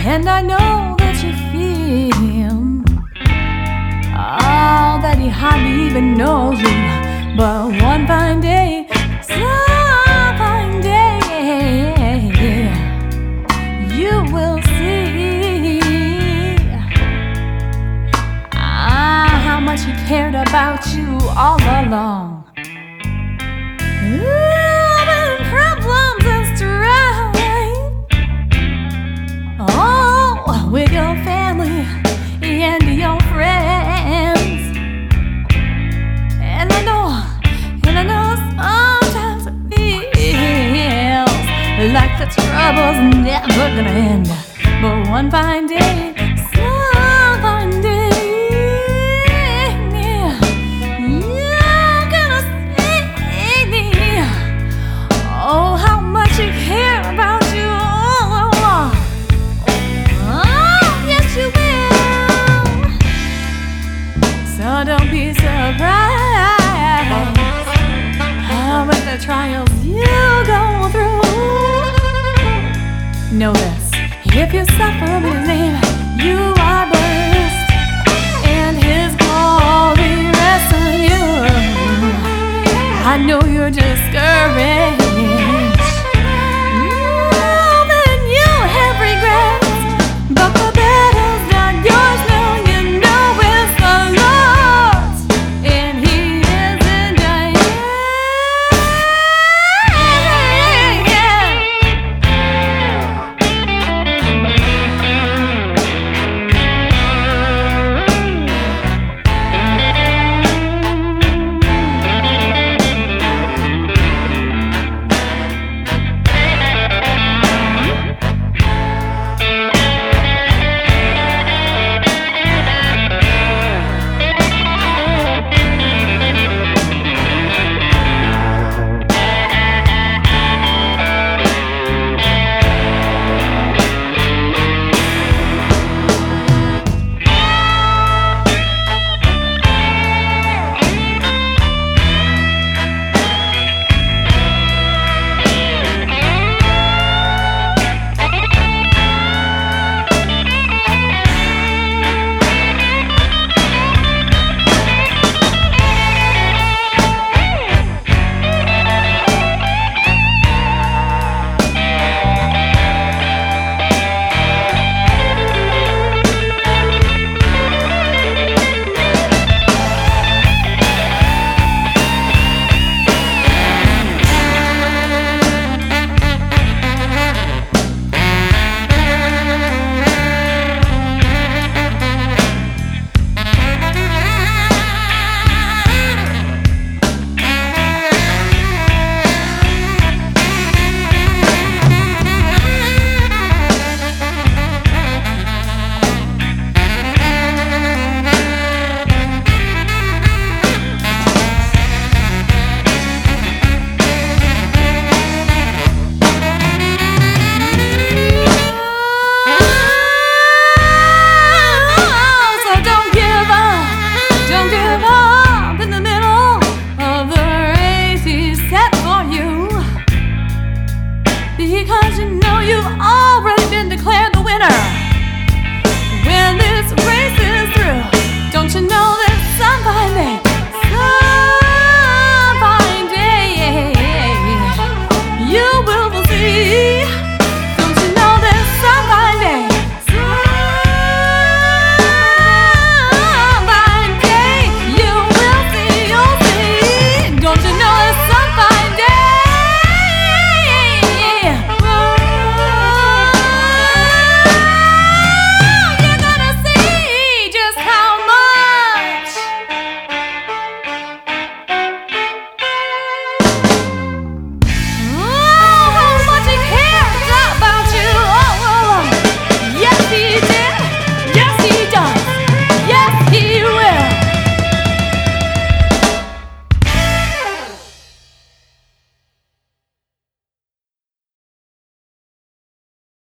And I know that you feel all that he hardly even knows you. But one fine day, some fine day, you will see how much he cared about you all along. When problems and strife, oh, with your family and your friends. And I know sometimes it feels like the trouble's never gonna end. But one fine day, some fine day, you're gonna see, oh, how much he cares about you. Oh, yes you will. So don't be surprised with the trials you go through. Know this, if you're suffering